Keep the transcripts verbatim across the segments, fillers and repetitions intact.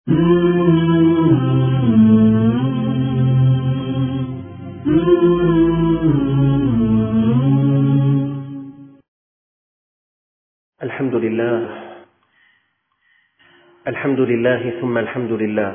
الحمد لله الحمد لله ثم الحمد لله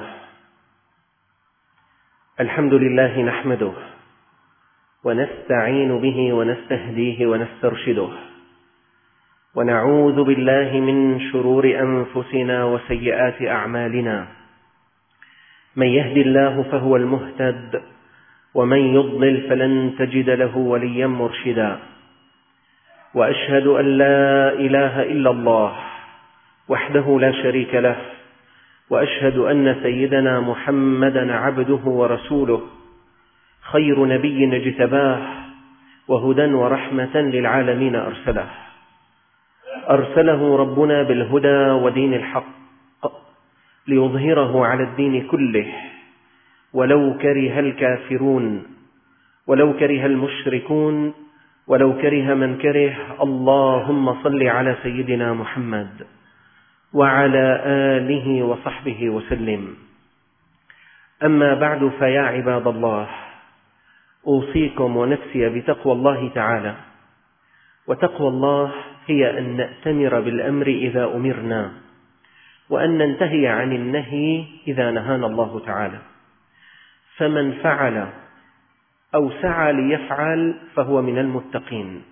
الحمد لله نحمده ونستعين به ونستهديه ونسترشده ونعوذ بالله من شرور أنفسنا وسيئات أعمالنا. من يهد الله فهو المهتد ومن يضلل فلن تجد له وليا مرشدا. وأشهد أن لا إله إلا الله وحده لا شريك له، وأشهد أن سيدنا محمدا عبده ورسوله، خير نبي اجتباه وهدى ورحمة للعالمين أرسله أرسله ربنا بالهدى ودين الحق ليظهره على الدين كله ولو كره الكافرون ولو كره المشركون ولو كره من كره. اللهم صل على سيدنا محمد وعلى آله وصحبه وسلم. أما بعد، فيا عباد الله، أوصيكم ونفسي بتقوى الله تعالى. وتقوى الله هي أن نأتمر بالأمر إذا أمرنا، وأن ننتهي عن النهي إذا نهانا الله تعالى. فمن فعل أو سعى ليفعل فهو من المتقين،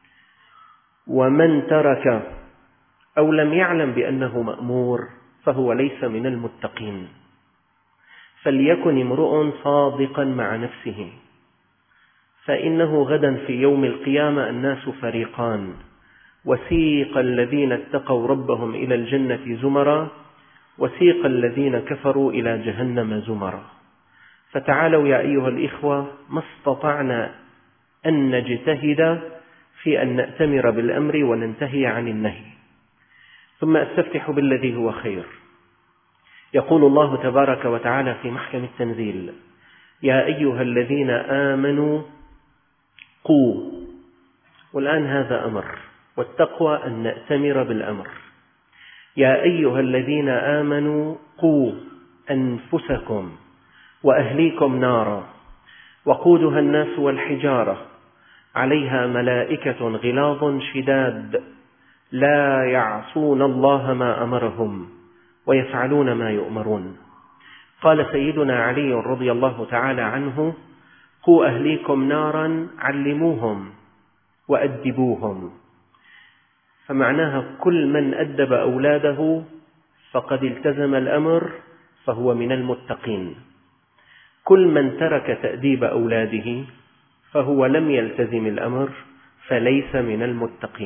ومن ترك أو لم يعلم بأنه مأمور فهو ليس من المتقين. فليكن امرؤ صادقا مع نفسه، فإنه غدا في يوم القيامة الناس فريقان: وسيق الذين اتقوا ربهم إلى الجنة زمرا، وسيق الذين كفروا إلى جهنم زمرا. فتعالوا يا أيها الإخوة، ما استطعنا أن نجتهد في أن نأتمر بالأمر وننتهي عن النهي. ثم أستفتح بالذي هو خير. يقول الله تبارك وتعالى في محكم التنزيل: يا أيها الذين آمنوا قوا. والآن هذا أمر، والتقوى أن نأتمر بالأمر. يا أيها الذين آمنوا قوا أنفسكم وأهليكم نارا وقودها الناس والحجارة عليها ملائكة غلاظ شداد لا يعصون الله ما أمرهم ويفعلون ما يؤمرون. قال سيدنا علي رضي الله تعالى عنه: قوا أهليكم نارا علموهم وأدبوهم. فمعناها كل من أدب أولاده فقد التزم الأمر فهو من المتقين. كل من ترك تأديب أولاده فهو لم يلتزم الأمر فليس من المتقين.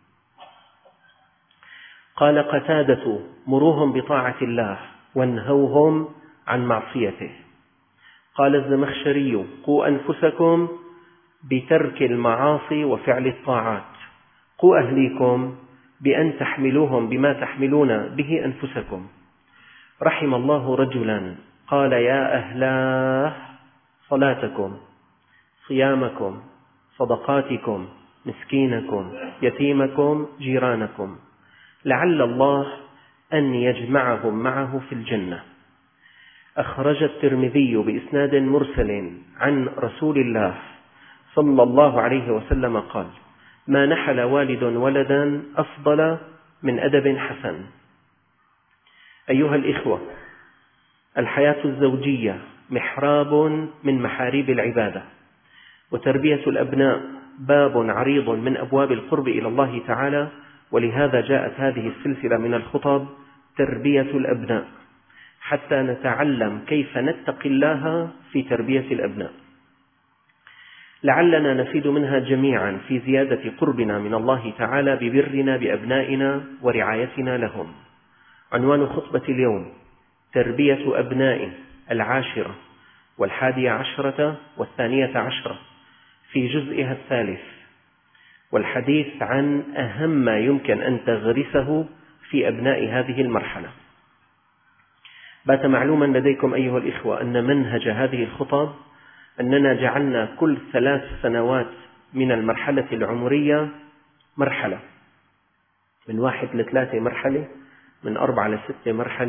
قال قتادة: مروهم بطاعة الله وانهوهم عن معصيته. قال الزمخشري: قوا أنفسكم بترك المعاصي وفعل الطاعات. قوا أهليكم بأن تحملوهم بما تحملون به أنفسكم. رحم الله رجلا قال: يا أهلاه صلاتكم صيامكم صدقاتكم مسكينكم يتيمكم جيرانكم، لعل الله أن يجمعهم معه في الجنة. أخرج الترمذي بإسناد مرسل عن رسول الله صلى الله عليه وسلم قال: ما نحل والد ولدا أفضل من أدب حسن. أيها الإخوة، الحياة الزوجية محراب من محاريب العبادة، وتربية الأبناء باب عريض من أبواب القرب إلى الله تعالى. ولهذا جاءت هذه السلسلة من الخطب تربية الأبناء، حتى نتعلم كيف نتقي الله في تربية الأبناء، لعلنا نفيد منها جميعا في زيادة قربنا من الله تعالى ببرنا بأبنائنا ورعايتنا لهم. عنوان خطبة اليوم: تربية أبناء العاشرة والحادية عشرة والثانية عشرة، في جزئها الثالث، والحديث عن أهم ما يمكن أن تغرسه في أبناء هذه المرحلة. بات معلوما لديكم أيها الإخوة أن منهج هذه الخطب أننا جعلنا كل ثلاث سنوات من المرحلة العمرية مرحلة، من واحد لثلاثة مرحلة، من أربعة لستة مرحلة،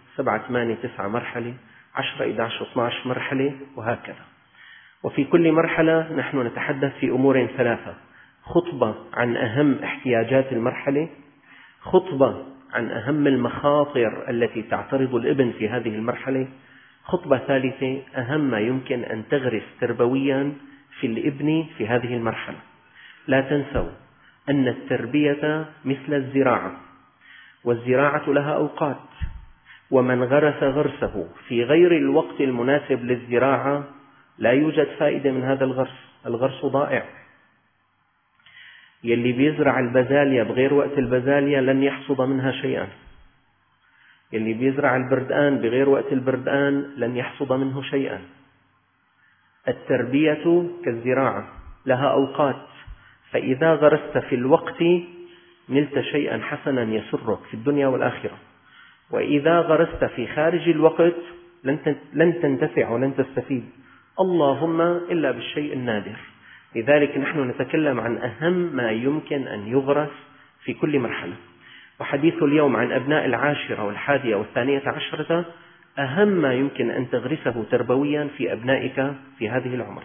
سبعة ثمانية تسعة مرحلة، عشرة إحدى عشر اثني عشر مرحلة، وهكذا. وفي كل مرحلة نحن نتحدث في أمور ثلاثة: خطبة عن أهم احتياجات المرحلة، خطبة عن أهم المخاطر التي تعترض الابن في هذه المرحلة، خطبة ثالثة أهم ما يمكن أن تغرس تربويا في الابن في هذه المرحلة. لا تنسوا أن التربية مثل الزراعة، والزراعة لها أوقات، ومن غرس غرسه في غير الوقت المناسب للزراعة لا يوجد فائدة من هذا الغرس، الغرس ضائع. يلي بيزرع البازاليا بغير وقت البازاليا لن يحصد منها شيئا، يلي بيزرع البردقان بغير وقت البردقان لن يحصد منه شيئا. التربية كالزراعة لها أوقات، فإذا غرست في الوقت نلت شيئا حسنا يسرك في الدنيا والآخرة، وإذا غرست في خارج الوقت لن تنتفع ولن تستفيد، اللهم إلا بالشيء النادر. لذلك نحن نتكلم عن أهم ما يمكن أن يغرس في كل مرحلة، وحديث اليوم عن أبناء العاشرة والحادية والثانية عشرة أهم ما يمكن أن تغرسه تربويا في أبنائك في هذه العمر.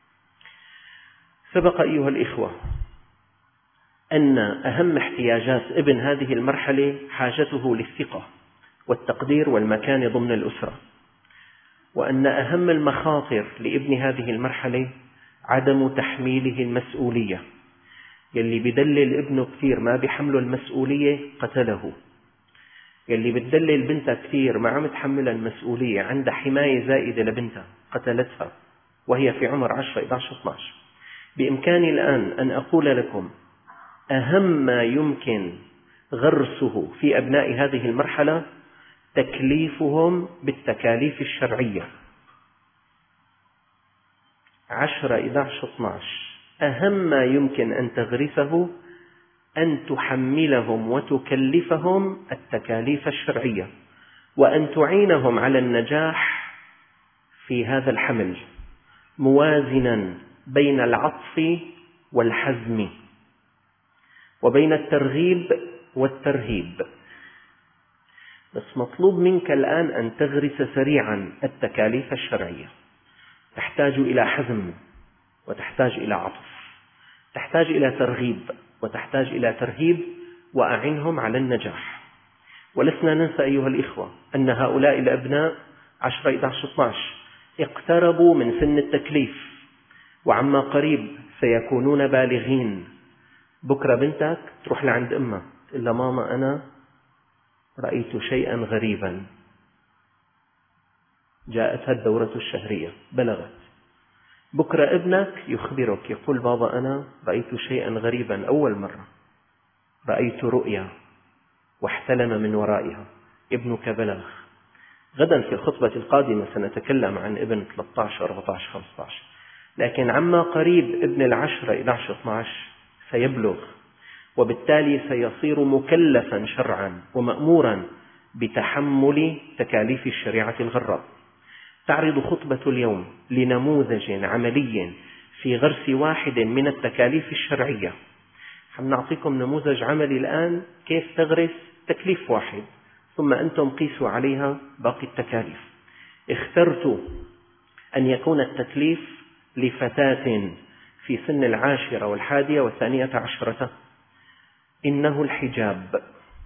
سبق أيها الإخوة أن أهم احتياجات ابن هذه المرحلة حاجته للثقة والتقدير والمكان ضمن الأسرة، وأن أهم المخاطر لابن هذه المرحلة عدم تحميله المسؤولية. يلي بدلل ابنه كثير ما بيحمله المسؤولية قتله، يلي بتدلل بنتها كثير ما عم تحملها المسؤولية، عندها حماية زائدة لبنتها قتلتها وهي في عمر عشرة إحدى عشر اثني عشر. بإمكاني الآن أن أقول لكم أهم ما يمكن غرسه في أبناء هذه المرحلة تكليفهم بالتكاليف الشرعية. عشرة إحدى عشر اثني عشر أهم ما يمكن أن تغرسه أن تحملهم وتكلفهم التكاليف الشرعية، وأن تعينهم على النجاح في هذا الحمل، موازنا بين العطف والحزم، وبين الترغيب والترهيب. بس مطلوب منك الآن أن تغرس سريعا التكاليف الشرعية، تحتاج إلى حزم وتحتاج إلى عطف، تحتاج إلى ترغيب وتحتاج إلى ترهيب، وأعنهم على النجاح. ولسنا ننسى أيها الإخوة أن هؤلاء الأبناء عشرة إحدى عشر اثني عشر اقتربوا من سن التكليف، وعما قريب سيكونون بالغين. بكرة بنتك تروح لعند أمها تقول لها ماما أنا رأيت شيئا غريبا، جاءتها الدورة الشهرية بلغت. بكرة ابنك يخبرك يقول بابا أنا رأيت شيئا غريبا أول مرة، رأيت رؤيا واحتلم من ورائها. ابنك بلغ. غدا في الخطبة القادمة سنتكلم عن ابن ثلاثة عشر أربعة عشر خمسة عشر، لكن عما قريب ابن العشرة إحدى عشر اثني عشر سيبلغ، وبالتالي سيصير مكلفا شرعا ومأمورا بتحمل تكاليف الشريعة الغراء. تعرض خطبة اليوم لنموذج عملي في غرس واحد من التكاليف الشرعية. نعطيكم نموذج عملي الآن كيف تغرس تكليف واحد، ثم أنتم قيسوا عليها باقي التكاليف. اخترت أن يكون التكليف لفتاة في سن العاشرة والحادية والثانية عشرة، إنه الحجاب.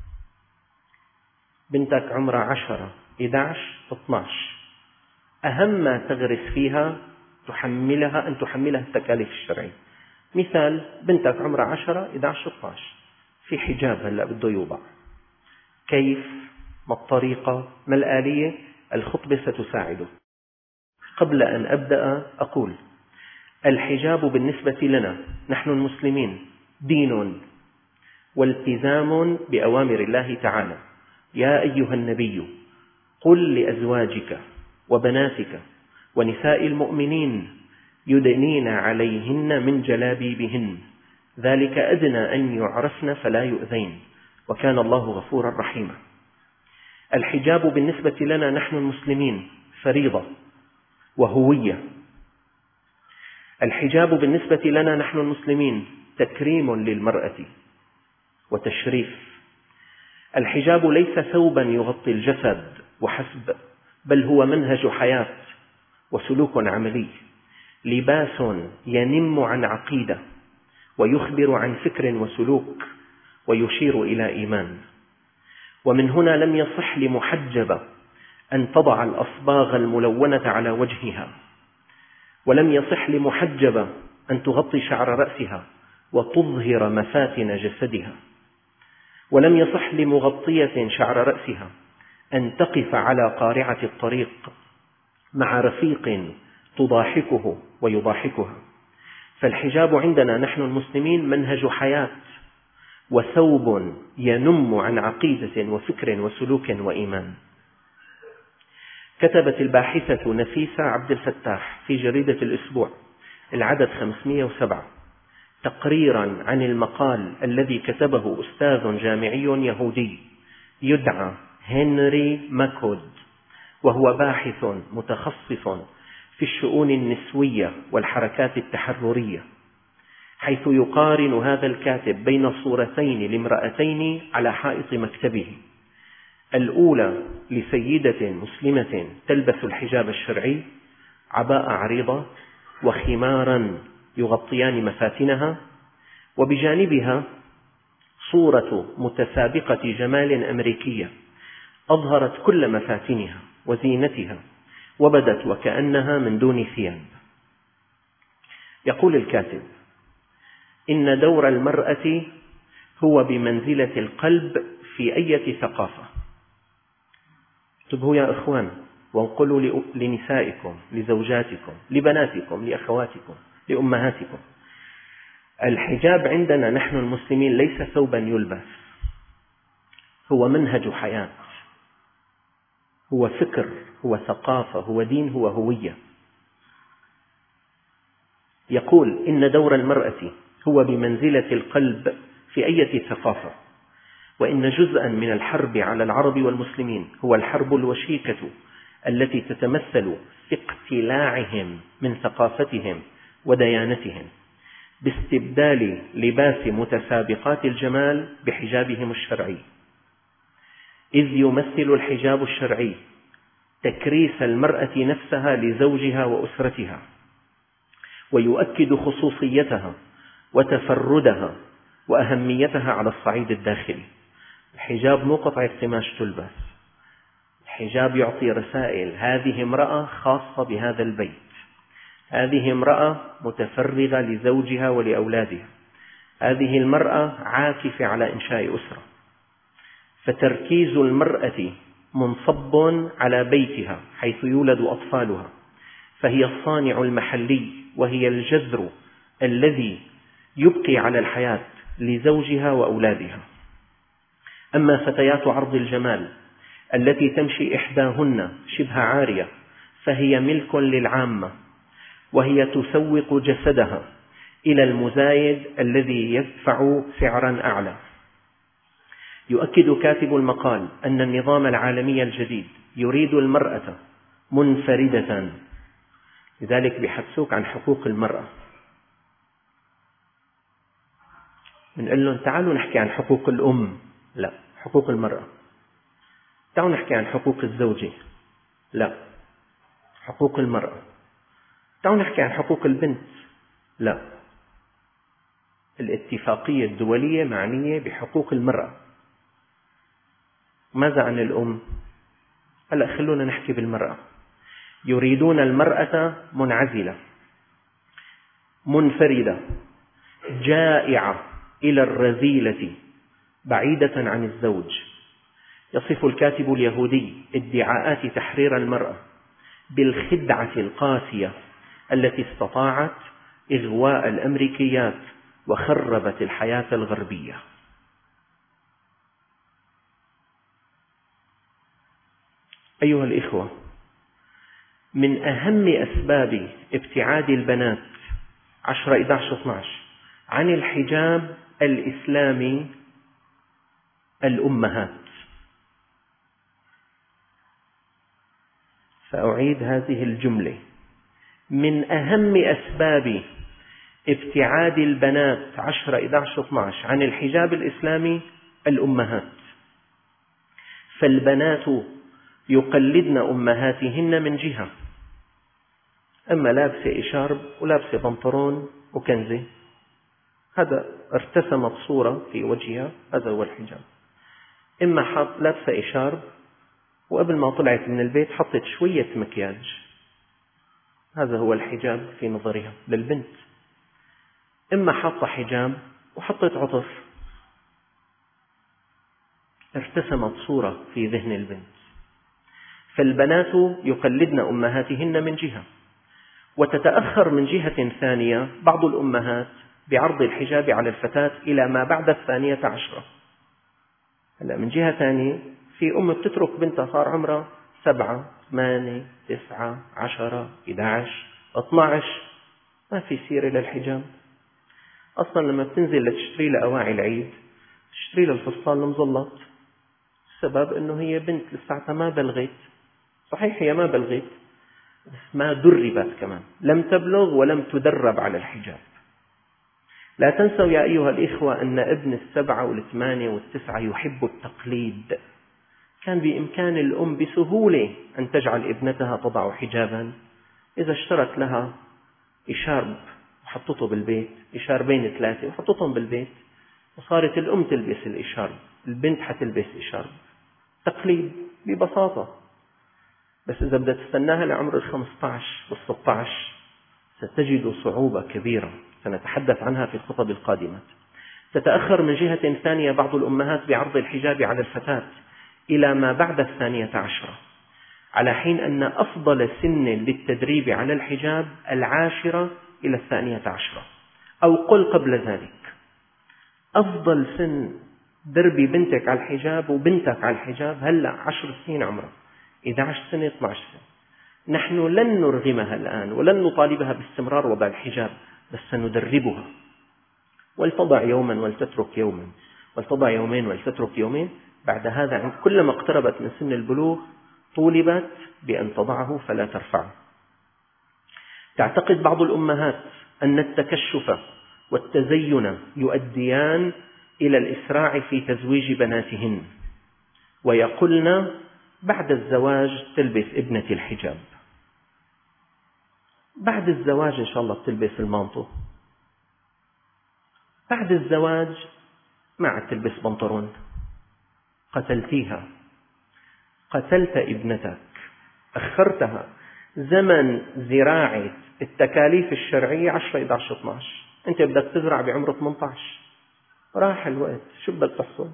بنتك عمرها عشرة إحدى عشر اثني عشر، أهم ما تغرس فيها تحملها أن تحملها التكاليف الشرعية. مثال، بنتك عمرها عشرة إحدى عشر اثني عشر في حجاب هلأ بده يوضع، كيف؟ ما الطريقة؟ ما الآلية؟ الخطبة ستساعده. قبل أن أبدأ أقول الحجاب بالنسبة لنا نحن المسلمين دين والتزام بأوامر الله تعالى. يا أيها النبي قل لأزواجك وبناتك ونساء المؤمنين يدنين عليهن من جلابيبهن ذلك أدنى أن يعرفن فلا يؤذين وكان الله غفورا رحيما. الحجاب بالنسبة لنا نحن المسلمين فريضة وهوية. الحجاب بالنسبة لنا نحن المسلمين تكريم للمرأة وتشريف. الحجاب ليس ثوبا يغطي الجسد وحسب، بل هو منهج حياة وسلوك عملي، لباس ينم عن عقيدة ويخبر عن فكر وسلوك ويشير إلى إيمان. ومن هنا لم يصح لمحجبة أن تضع الأصباغ الملونة على وجهها، ولم يصح لمحجبة أن تغطي شعر رأسها وتظهر مفاتن جسدها، ولم يصح لمغطية شعر رأسها أن تقف على قارعة الطريق مع رفيق تضاحكه ويضاحكها. فالحجاب عندنا نحن المسلمين منهج حياة وثوب ينم عن عقيدة وفكر وسلوك وإيمان. كتبت الباحثة نفيسة عبد الفتاح في جريدة الأسبوع العدد خمسمئة وسبعة تقريرا عن المقال الذي كتبه أستاذ جامعي يهودي يدعى هنري ماكود، وهو باحث متخصص في الشؤون النسوية والحركات التحررية، حيث يقارن هذا الكاتب بين صورتين لامرأتين على حائط مكتبه، الأولى لسيدة مسلمة تلبس الحجاب الشرعي، عباءة عريضة وخمارا يغطيان مفاتنها، وبجانبها صورة متسابقة جمال أمريكية أظهرت كل مفاتنها وزينتها وبدت وكأنها من دون ثياب. يقول الكاتب: إن دور المرأة هو بمنزلة القلب في أي ثقافة. انتبهوا يا إخوان، وانقلوا لنسائكم، لزوجاتكم، لبناتكم، لأخواتكم، لأمهاتكم. الحجاب عندنا نحن المسلمين ليس ثوبا يلبس، هو منهج حياة، هو فكر، هو ثقافة، هو دين، هو هوية. يقول: إن دور المرأة هو بمنزلة القلب في أي ثقافة، وإن جزءا من الحرب على العرب والمسلمين هو الحرب الوشيكة التي تتمثل في اقتلاعهم من ثقافتهم وديانتهم باستبدال لباس متسابقات الجمال بحجابهم الشرعي، إذ يمثل الحجاب الشرعي تكريس المرأة نفسها لزوجها وأسرتها، ويؤكد خصوصيتها وتفردها وأهميتها على الصعيد الداخلي. الحجاب مو قطعة قماش تلبس، الحجاب يعطي رسائل: هذه امرأة خاصة بهذا البيت، هذه امرأة متفرغة لزوجها ولأولادها، هذه المرأة عاكفة على إنشاء أسرة. فتركيز المرأة منصب على بيتها حيث يولد أطفالها، فهي الصانع المحلي وهي الجذر الذي يبقي على الحياة لزوجها وأولادها. أما فتيات عرض الجمال التي تمشي إحداهن شبه عارية فهي ملك للعامة، وهي تسوق جسدها إلى المزايد الذي يدفع سعرا أعلى. يؤكد كاتب المقال أن النظام العالمي الجديد يريد المرأة منفردة، لذلك بيحدثوك عن حقوق المرأة. بنقول لهم: تعالوا نحكي عن حقوق الأم، لا، حقوق المرأة. تعالوا نحكي عن حقوق الزوجة، لا، حقوق المرأة. تعالوا نحكي عن حقوق البنت، لا، الاتفاقية الدولية معنية بحقوق المرأة. ماذا عن الأم؟ هلأ خلونا نحكي بالمرأة. يريدون المرأة منعزلة منفردة جائعة إلى الرذيلة بعيدة عن الزوج. يصف الكاتب اليهودي ادعاءات تحرير المرأة بالخدعة القاسية التي استطاعت إغواء الأمريكيات وخربت الحياة الغربية. أيها الإخوة، من أهم أسباب ابتعاد البنات عشرة إحدى عشر اثني عشر عن الحجاب الإسلامي الأمهات. سأعيد هذه الجملة: من أهم أسباب ابتعاد البنات عشرة إحدى عشر اثني عشر عن الحجاب الإسلامي الأمهات. فالبنات يقلدن أمهاتهن من جهة، أما لابسة إشارب ولابسة بنطلون وكنزة، هذا ارتسمت صورة في وجهها، هذا هو الحجاب. إما حط لابسة إشارب وقبل ما طلعت من البيت حطت شوية مكياج، هذا هو الحجاب في نظرها للبنت. إما حاطة حجاب وحطت عطف، ارتسمت صورة في ذهن البنت. فالبنات يقلدن أمهاتهن من جهة، وتتأخر من جهة ثانية بعض الأمهات بعرض الحجاب على الفتاة إلى ما بعد الثانية عشرة. هلا من جهة ثانية في أم بتترك بنتها صار عمرها سبعة ثمانية تسعة عشرة إحدى عشر اثني عشر، ما في سيرة للحجاب أصلا. لما بتنزل لتشتري لأواعي العيد تشتري للفستان المزلط، السبب أنه هي بنت لساتها ما بلغت. صحيح هي ما بلغت بس ما دربت كمان، لم تبلغ ولم تدرب على الحجاب. لا تنسوا يا أيها الإخوة أن ابن السبعة والثمانية والتسعة يحب التقليد. كان بإمكان الأم بسهولة أن تجعل ابنتها تضع حجابا، إذا اشترت لها إشارب وحطته بالبيت، إشاربين ثلاثة وحطتهم بالبيت، وصارت الأم تلبس الإشارب، البنت حتلبس إشارب. تقليد ببساطة. بس إذا بدها تستناها لعمر الخمسة عشر والستة عشر ستجد صعوبة كبيرة، سنتحدث عنها في الخطب القادمة. تتأخر من جهة ثانية بعض الأمهات بعرض الحجاب على الفتاة إلى ما بعد الثانية عشرة، على حين أن أفضل سن للتدريب على الحجاب العاشرة إلى الثانية عشرة، أو قل قبل ذلك. أفضل سن دربي بنتك على الحجاب وبنتك على الحجاب هلأ عشر سنين عمرها، إحدى عشر سنة اثني عشر سنة. نحن لن نرغمها الآن ولن نطالبها باستمرار وضع الحجاب، بس سندربها. ولتضع يوما ولتترك يوما، ولتضع يومين ولتترك يومين. بعد هذا كلما اقتربت من سن البلوغ طولبت بأن تضعه فلا ترفعه. تعتقد بعض الأمهات أن التكشف والتزين يؤديان إلى الإسراع في تزويج بناتهن، ويقولن بعد الزواج تلبس ابنتي الحجاب، بعد الزواج إن شاء الله بتلبس المانطو، بعد الزواج ما عاد تلبس بنطلون. قتلتيها، قتلت ابنتك، أخرتها. زمن زراعة التكاليف الشرعية عشرة إحدى عشر اثني عشر، أنت بدك تزرع بعمر ثمانية عشر، راح الوقت، شو بدك تحصل؟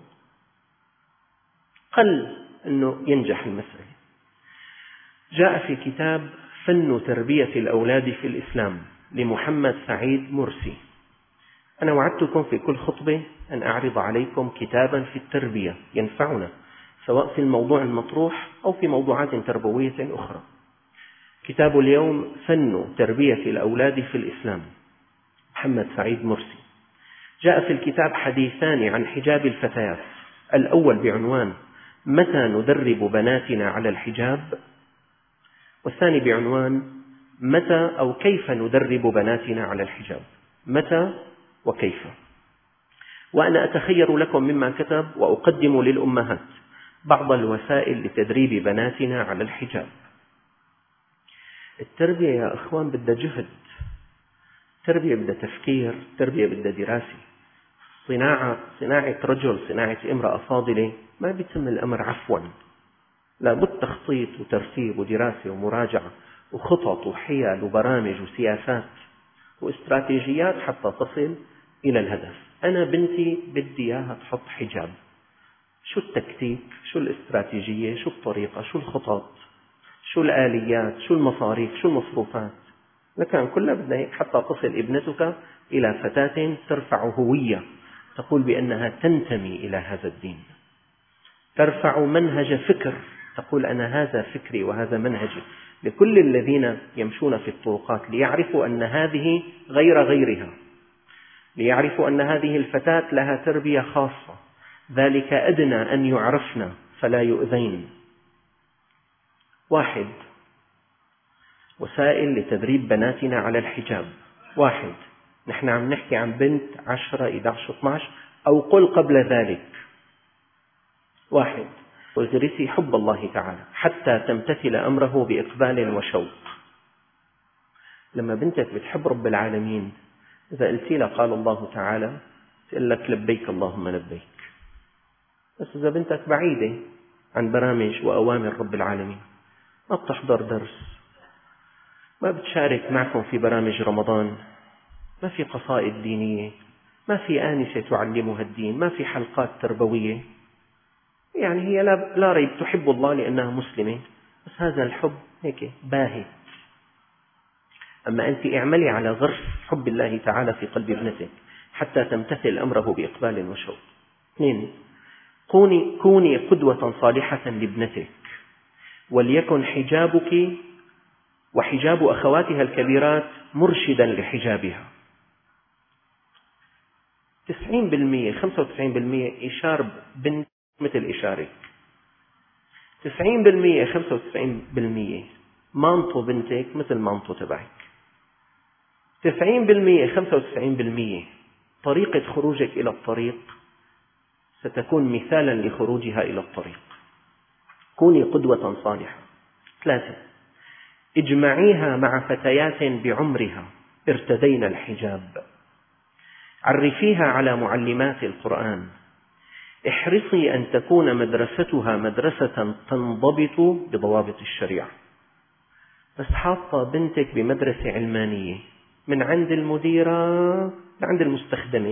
قل أنه ينجح المسألة. جاء في كتاب فن تربية الأولاد في الإسلام لمحمد سعيد مرسي. أنا وعدتكم في كل خطبة أن أعرض عليكم كتابا في التربية ينفعنا، سواء في الموضوع المطروح أو في موضوعات تربوية أخرى. كتاب اليوم فن تربية الأولاد في الإسلام، محمد سعيد مرسي. جاء في الكتاب حديثان عن حجاب الفتيات، الأول بعنوان متى ندرب بناتنا على الحجاب، والثاني بعنوان متى أو كيف ندرب بناتنا على الحجاب، متى وكيف. وأنا أتخير لكم مما كتب وأقدم للأمهات بعض الوسائل لتدريب بناتنا على الحجاب. التربية يا أخوان بدها جهد، التربية بدها تفكير، التربية بدها دراسة. صناعة صناعة رجل، صناعة امرأة فاضلة ما بيتم الأمر عفوا، لابد تخطيط وترتيب ودراسة ومراجعة وخطط وحيل وبرامج وسياسات واستراتيجيات حتى تصل إلى الهدف. أنا بنتي بدي إياها تحط حجاب، شو التكتيك، شو الاستراتيجية، شو الطريقة، شو الخطط، شو الآليات، شو المصاريف، شو المصروفات، لكن كلها بدنا حتى تصل ابنتك إلى فتاة ترفع هوية، تقول بأنها تنتمي إلى هذا الدين، ترفع منهج فكر، تقول أنا هذا فكري وهذا منهجي، لكل الذين يمشون في الطرقات، ليعرفوا أن هذه غير غيرها، ليعرفوا أن هذه الفتاة لها تربية خاصة، ذلك أدنى أن يعرفن فلا يؤذين. واحد، وسائل لتدريب بناتنا على الحجاب. واحد، نحن عم نحكي عن بنت عشرة إحدى عشر اثني عشر أو قل قبل ذلك. واحد، واغرسي حب الله تعالى حتى تمتثل أمره بإقبال وشوق. لما بنتك بتحب رب العالمين، إذا قلتي لها قال الله تعالى تقول لك لبيك اللهم لبيك. بس إذا بنتك بعيدة عن برامج وأوامر رب العالمين، ما بتحضر درس، ما بتشارك معكم في برامج رمضان، ما في قصائد دينية، ما في آنسة تعلمها الدين، ما في حلقات تربوية، يعني هي لا ريب تحب الله لأنها مسلمة، بس هذا الحب هيك باهت. أما أنت اعملي على غرس حب الله تعالى في قلب ابنتك حتى تمتثل أمره بإقبال وشوق. اثنين، كوني, كوني قدوة صالحة لابنتك، وليكن حجابك وحجاب أخواتها الكبيرات مرشدا لحجابها. تسعين بالمئة خمسة وتسعين بالمئة إشار بنت مثل إشارك، تسعين بالمئة خمسة وتسعين بالمئة مانطو بنتك مثل مانطو تبعك، تسعين بالمئة خمسة وتسعين بالمئة طريقة خروجك إلى الطريق ستكون مثالا لخروجها إلى الطريق. كوني قدوة صالحة. ثلاثة، اجمعيها مع فتيات بعمرها ارتدين الحجاب، عرفيها على معلمات القرآن، احرصي أن تكون مدرستها مدرسة تنضبط بضوابط الشريعة. بس حاطة بنتك بمدرسة علمانية من عند المديرة لعند المستخدمة،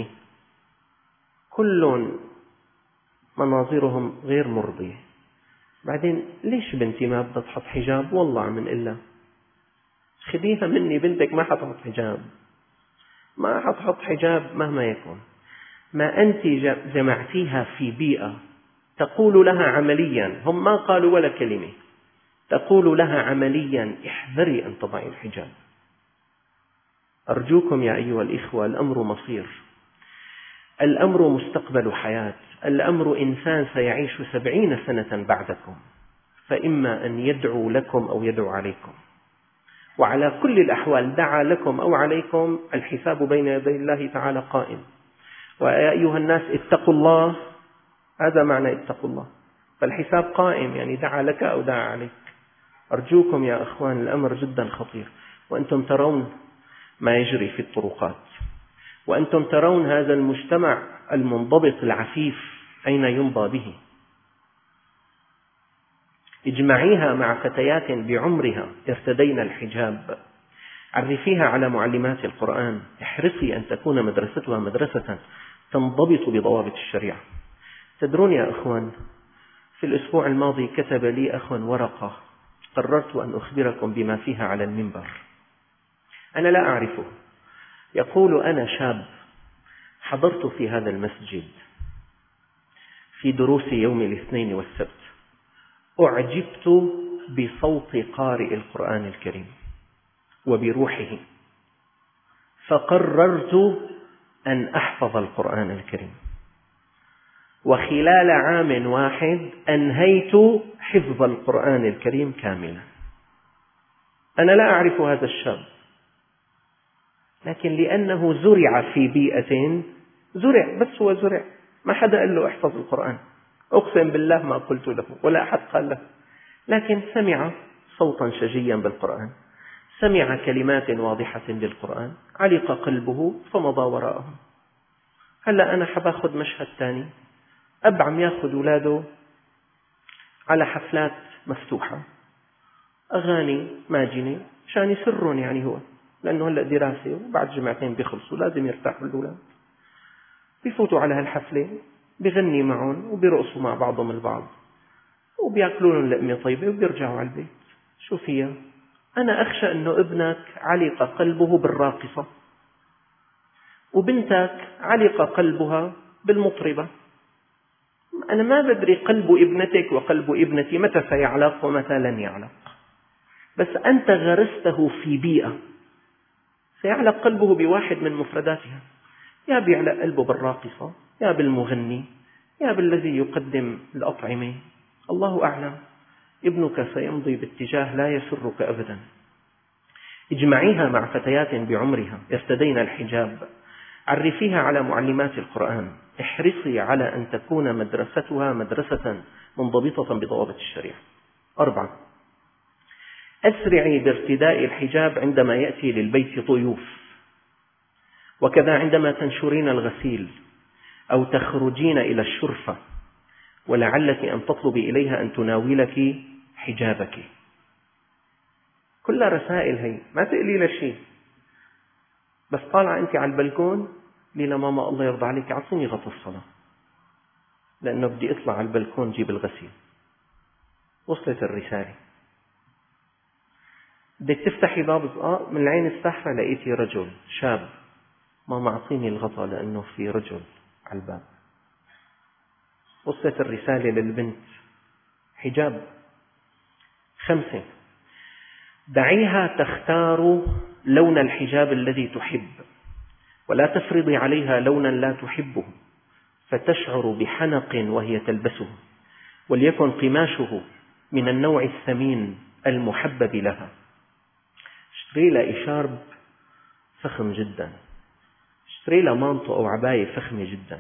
كلهم مناظرهم غير مرضية. بعدين ليش بنتي ما بدها تحط حجاب؟ والله عم نقلها خذيها مني، بنتك ما حتحط حجاب، ما حتحط حجاب مهما يكون. ما أنت جمعتيها في بيئة تقول لها عمليا، هم ما قالوا ولا كلمة، تقول لها عمليا احذري أن تضعي الحجاب. أرجوكم يا أيها الإخوة، الأمر مصير، الأمر مستقبل حياة، الأمر إنسان سيعيش سبعين سنة بعدكم، فإما أن يدعو لكم أو يدعو عليكم، وعلى كل الأحوال دعا لكم أو عليكم الحساب بين يدي الله تعالى قائم. ويا أيها الناس اتقوا الله، هذا معنى اتقوا الله، فالحساب قائم، يعني دعا لك أو دعا عليك. أرجوكم يا أخوان، الأمر جدا خطير، وأنتم ترون ما يجري في الطرقات، وأنتم ترون هذا المجتمع المنضبط العفيف أين يمضى به. اجمعيها مع فتيات بعمرها ارتدين الحجاب، عرفيها على معلمات القرآن، احرصي أن تكون مدرستها مدرسة تنضبط بضوابط الشريعة. تدرون يا أخوان، في الأسبوع الماضي كتب لي أخ ورقة قررت أن أخبركم بما فيها على المنبر. أنا لا أعرفه، يقول: أنا شاب حضرت في هذا المسجد في دروس يوم الاثنين والسبت، أعجبت بصوت قارئ القرآن الكريم وبروحه، فقررت أن أحفظ القرآن الكريم، وخلال عام واحد أنهيت حفظ القرآن الكريم كاملا. أنا لا أعرف هذا الشاب، لكن لأنه زرع في بيئة، زرع بس هو زرع، ما حدا قال له احفظ القرآن، أقسم بالله ما قلت له ولا أحد قال له، لكن سمع صوتا شجيا بالقرآن، سمع كلمات واضحة للقرآن، علق قلبه فمضى وراءه. هلأ أنا حباخد مشهد ثاني، أب عم ياخد أولاده على حفلات مفتوحة، أغاني ماجنة عشان يسرون، يعني هو لأنه هلأ دراسة وبعد جمعتين بيخلصوا لازم يرتاحوا الأولاد، بيفوتوا على هالحفلة بيغني معهم وبيرقصوا مع بعضهم البعض وبيأكلوا لهم لقمة طيبة وبيرجعوا على البيت. شو فيها؟ أنا أخشى أنه ابنك علق قلبه بالراقصة وبنتك علق قلبها بالمطربة. أنا ما بدري قلب ابنتك وقلب ابنتي متى سيعلق ومتى لن يعلق، بس أنت غرسته في بيئة سيعلق قلبه بواحد من مفرداتها، يا بيعلق قلبه بالراقصة، يا بالمغني، يا بالذي يقدم الأطعمة، الله أعلم. ابنك سيمضي باتجاه لا يسرك أبدا. اجمعيها مع فتيات بعمرها ارتدين الحجاب، عرفيها على معلمات القرآن، احرصي على أن تكون مدرستها مدرسة منضبطة بضوابط الشريعة. أربعة، أسرعي بارتداء الحجاب عندما يأتي للبيت ضيوف، وكذا عندما تنشرين الغسيل أو تخرجين إلى الشرفة، ولعلك أن تطلبي إليها أن تناولك حجابك. كلها رسائل هي، ما تقلي لها شيء، بس طالعة أنت على البلكون لي لماما الله يرضى عليك أعطيني غطاء الصلاة لأنه بدي أطلع على البلكون جيب الغسيل. وصلت الرسالة. بدك تفتحي باب آه من العين الساحرة لقيتي رجل شاب، ماما أعطيني الغطاء لأنه في رجل على الباب. وصلت الرسالة للبنت. حجاب. خمسة، دعيها تختار لون الحجاب الذي تحب، ولا تفرضي عليها لونا لا تحبه فتشعر بحنق وهي تلبسه، وليكن قماشه من النوع الثمين المحبب لها. اشتري لها إشارب فخم جدا، اشتري لها مانطو أو عباية فخمة جدا.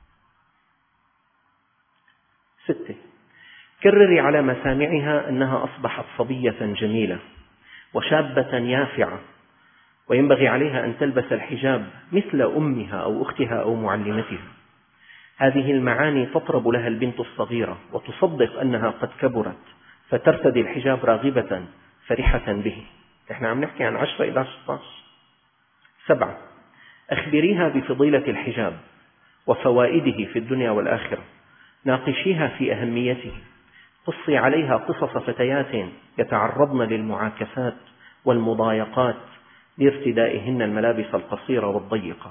ستة، كرري على مسامعها أنها أصبحت صبية جميلة وشابة يافعة، وينبغي عليها أن تلبس الحجاب مثل أمها أو أختها أو معلمتها. هذه المعاني تطرب لها البنت الصغيرة وتصدق أنها قد كبرت، فترتدي الحجاب راغبة فرحة به. نحن عم نحكي عن عشرة إلى ستة عشر. سبعة، أخبريها بفضيلة الحجاب وفوائده في الدنيا والآخرة، ناقشيها في أهميته، قصي عليها قصص فتيات يتعرضن للمعاكسات والمضايقات لارتدائهن الملابس القصيرة والضيقة.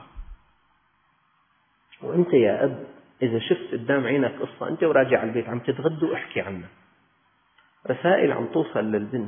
وأنت يا أب إذا شفت قدام عينك قصة أنت وراجع على البيت عم تتغدوا احكي عنها. رسائل عم توصل للبنت.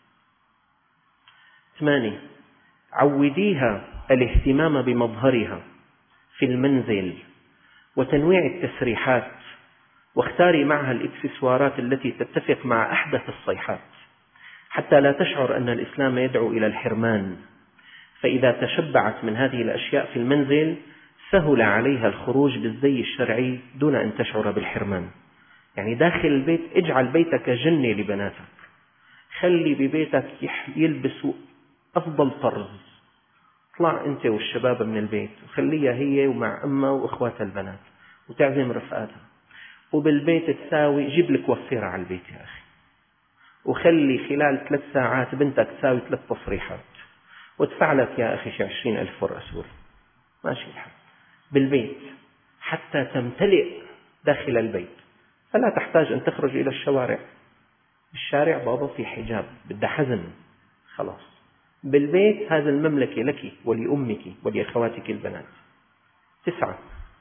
ثمانية، عوديها الاهتمام بمظهرها في المنزل وتنويع التسريحات، واختاري معها الإكسسوارات التي تتفق مع أحدث الصيحات حتى لا تشعر أن الإسلام يدعو إلى الحرمان. فإذا تشبعت من هذه الأشياء في المنزل سهل عليها الخروج بالزي الشرعي دون أن تشعر بالحرمان. يعني داخل البيت اجعل بيتك جنة لبناتك، خلي ببيتك يلبسوا أفضل طرز، اطلع أنت والشباب من البيت وخليها هي ومع أمها وإخواتها البنات وتعزم رفقاتها، وبالبيت تساوي جيب لك وفيرة على البيت يا أخي، وخلي خلال ثلاث ساعات بنتك تساوي ثلاث تصريحات وادفع لك يا أخي شي عشرين ألف ورقة سوري ماشي الحال بالبيت حتى تمتلئ داخل البيت، فلا تحتاج أن تخرج إلى الشوارع. الشارع بابا في حجاب بدها حزن، خلاص بالبيت هذا المملكة لك ولأمك ولأخواتك البنات. تسعة،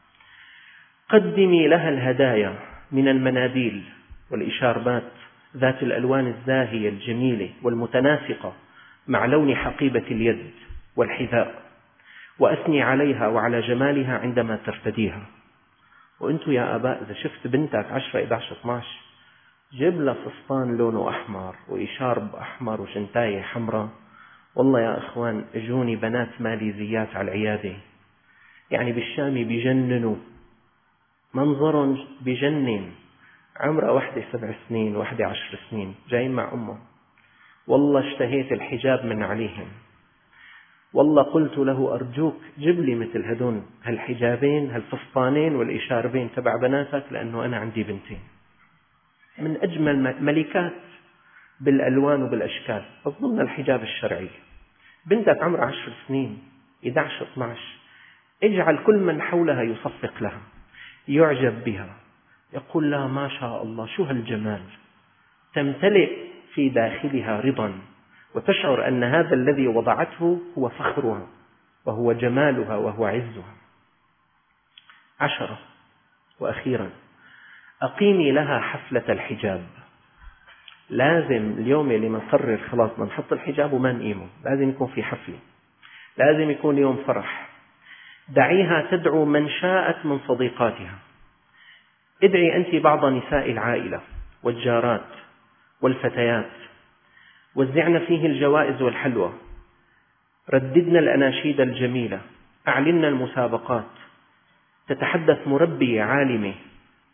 قدمي لها الهدايا من المناديل والإشاربات ذات الألوان الزاهية الجميلة والمتناسقة مع لون حقيبة اليد والحذاء، وأثني عليها وعلى جمالها عندما ترتديها. وأنتم يا آباء إذا شفت بنتك عشرة إحدى عشر اثني عشر جيب لها فستان لونه أحمر وإشارب أحمر وشنتاية حمراء. والله يا أخوان اجوني بنات ماليزيات على العيادة، يعني بالشام بيجننوا، منظرهم بجنن، عمرها واحدة سبع سنين واحدة عشر سنين جايين مع أمه. والله اشتهيت الحجاب من عليهم، والله قلت له أرجوك جيب لي مثل هدون هالحجابين هالفسطانين والإشاربين تبع بناتك، لأنه أنا عندي بنتين من أجمل ملكات بالألوان وبالأشكال، أظن الحجاب الشرعي. بنتك عمرها عشر سنين إحدى عشر اثني عشر، اجعل كل من حولها يصفق لها، يعجب بها، يقول لها ما شاء الله شو هالجمال، تمتلئ في داخلها رضا وتشعر أن هذا الذي وضعته هو فخرها وهو جمالها وهو عزها. عشرة وأخيرا، أقيمي لها حفلة الحجاب. لازم اليوم اللي منقرر خلاص بنحط الحجاب وما نقيمه، لازم يكون في حفلة، لازم يكون يوم فرح. دعيها تدعو من شاءت من صديقاتها، ادعي أنت بعض نساء العائلة والجارات والفتيات، وزعنا فيه الجوائز والحلوى، رددنا الأناشيد الجميلة، أعلنا المسابقات، تتحدث مربية عالمة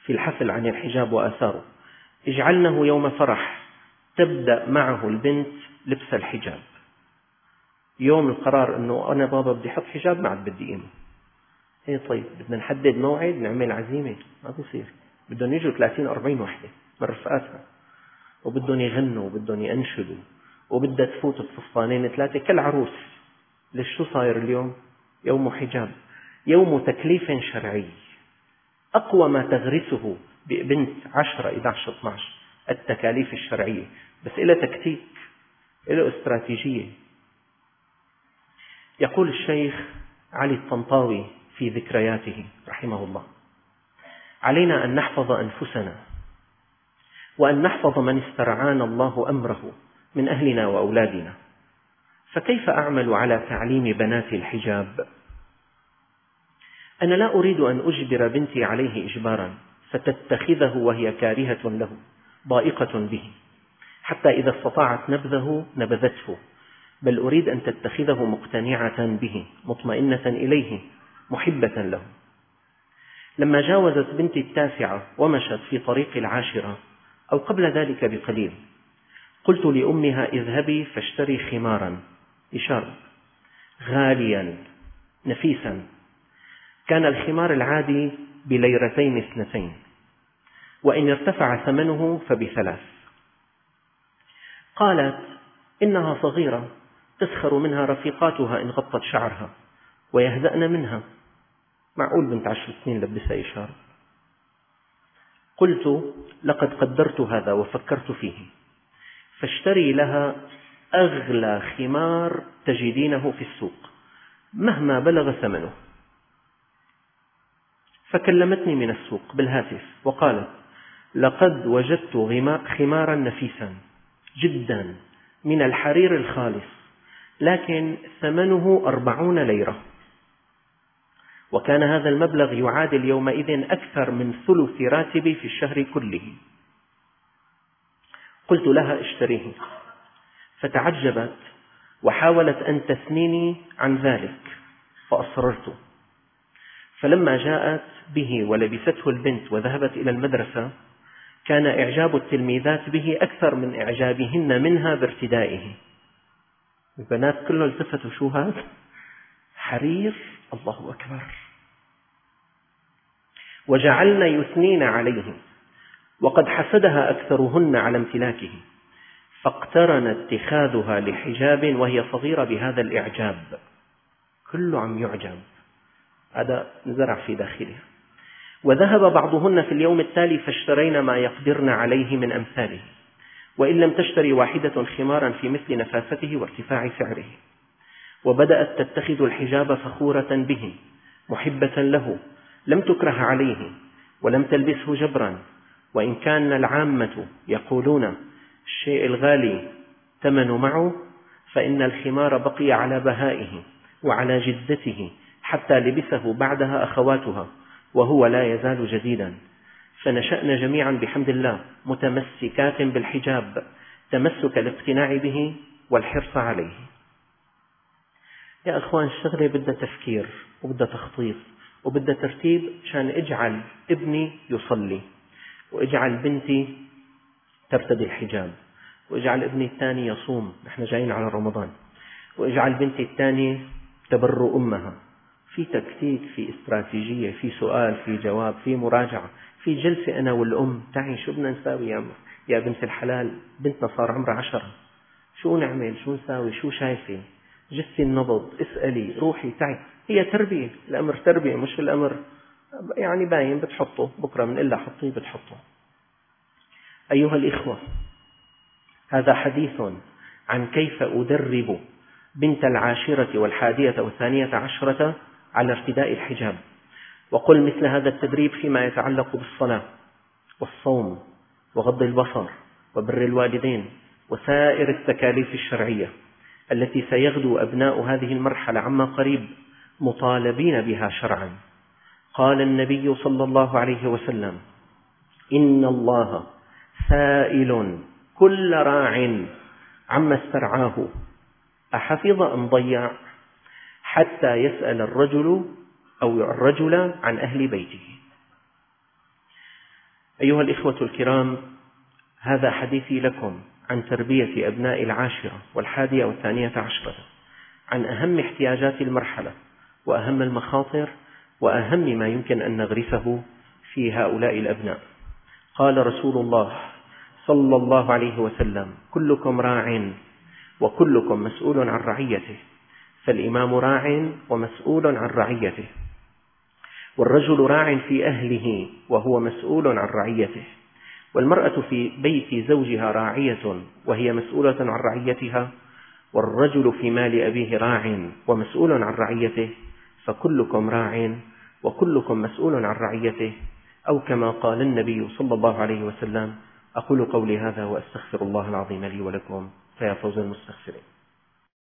في الحفل عن الحجاب وآثاره، اجعلنه يوم فرح تبدأ معه البنت لبس الحجاب. يوم القرار أنه أنا بابا بدي أحط حجاب ما عاد بدي قيمه. إيه طيب بدنا نحدد موعد نعمل عزيمة، ما بيصير. بدهم يجوا ثلاثين أربعين وحدة من رفقاتها، وبدهم يغنوا وبدهم ينشدوا، وبدها تفوت بفستانين ثلاثة كالعروس. ليش شو صاير اليوم؟ يوم حجاب، يوم تكليف شرعي، أقوى ما تغرسه ببنت عشرة إحدى عشر اثني عشر التكاليف الشرعية، بس إلى تكتيك، إلى استراتيجية. يقول الشيخ علي الطنطاوي في ذكرياته رحمه الله: علينا أن نحفظ أنفسنا، وأن نحفظ من استرعانا الله أمره من أهلنا وأولادنا. فكيف أعمل على تعليم بناتي الحجاب؟ أنا لا أريد أن أجبر بنتي عليه إجبارا فتتخذه وهي كارهة له ضائقة به، حتى إذا استطاعت نبذه نبذته، بل أريد أن تتخذه مقتنعة به مطمئنة إليه محبة له. لما جاوزت بنتي التاسعة ومشت في طريق العاشرة أو قبل ذلك بقليل، قلت لأمها: اذهبي فاشتري خمارا إشارة غاليا نفيسا. كان الخمار العادي بليرتين اثنتين، وإن ارتفع ثمنه فبثلاث. قالت: إنها صغيرة تسخر منها رفيقاتها إن غطت شعرها ويهدأن منها، معقول بنت عشر سنين لبسها إشارة؟ قلت: لقد قدرت هذا وفكرت فيه، فاشتري لها أغلى خمار تجدينه في السوق مهما بلغ ثمنه. فكلمتني من السوق بالهاتف وقالت: لقد وجدت خمارا نفيسا جدا من الحرير الخالص، لكن ثمنه أربعون ليرة، وكان هذا المبلغ يعادل يومئذ أكثر من ثلث راتبي في الشهر كله. قلت لها: اشتريه. فتعجبت وحاولت أن تثنيني عن ذلك، فأصررت. فلما جاءت به ولبسته البنت وذهبت إلى المدرسة، كان إعجاب التلميذات به أكثر من إعجابهن منها بارتدائه. البنات كلهم التفتوا: شو هذا؟ حرير، الله أكبر. وجعلن يثنين عليه، وقد حسدها أكثرهن على امتلاكه، فاقترن اتخاذها لحجاب وهي صغيرة بهذا الإعجاب. كله عم يعجب، هذا نزرع في داخلها. وذهب بعضهن في اليوم التالي فاشترين ما يقدرن عليه من أمثاله، وإن لم تشتري واحدة خمارا في مثل نفاسته وارتفاع سعره. وبدأت تتخذ الحجاب فخورة به محبة له، لم تكره عليه ولم تلبسه جبرا. وإن كان العامة يقولون الشيء الغالي ثمن معه، فإن الخمار بقي على بهائه وعلى جدته حتى لبسه بعدها أخواتها وهو لا يزال جديدا. فنشأنا جميعا بحمد الله متمسكات بالحجاب تمسك الاقتناع به والحرص عليه. يا أخوان، الشغلة بدها تفكير وبدها تخطيط وبدها ترتيب، عشان اجعل ابني يصلي، واجعل بنتي ترتدي الحجاب، واجعل ابني الثاني يصوم، نحن جايين على رمضان، واجعل بنتي الثانية تبر أمها. في تكتيك، في استراتيجية، في سؤال، في جواب، في مراجعة، في جلسة أنا والأم: تعي شو بدنا نساوي يا, يا بنت الحلال؟ بنتنا صار عمرها عشرة، شو نعمل؟ شو نساوي؟ شو شايفة؟ جسي النبض، اسألي، روحي، تعي. هي تربية، الأمر تربية، مش الأمر يعني باين بتحطه بكرة من إلا حطيه بتحطه. أيها الإخوة، هذا حديث عن كيف أدرب بنت العاشرة والحادية والثانية عشرة على ارتداء الحجاب. وقل مثل هذا التدريب فيما يتعلق بالصلاة والصوم وغض البصر وبر الوالدين وسائر التكاليف الشرعية التي سيغدو أبناء هذه المرحلة عما قريب مطالبين بها شرعا. قال النبي صلى الله عليه وسلم: إن الله سائل كل راع عما استرعاه أحفظ أم ضيع، حتى يسأل الرجل أو الرجل عن أهل بيته. أيها الإخوة الكرام، هذا حديثي لكم عن تربية أبناء العاشرة والحادية والثانية عشرة، عن أهم احتياجات المرحلة وأهم المخاطر وأهم ما يمكن أن نغرسه في هؤلاء الأبناء. قال رسول الله صلى الله عليه وسلم: كلكم راع وكلكم مسؤول عن رعيته، فالإمام راع ومسؤول عن رعيته، والرجل راع في أهله وهو مسؤول عن رعيته، والمرأة في بيت زوجها راعية وهي مسؤولة عن رعيتها، والرجل في مال أبيه راع ومسؤول عن رعيته، فكلكم راع وكلكم مسؤول عن رعيته، أو كما قال النبي صلى الله عليه وسلم. أقول قولي هذا وأستغفر الله العظيم لي ولكم، فيا فوز المستغفرين.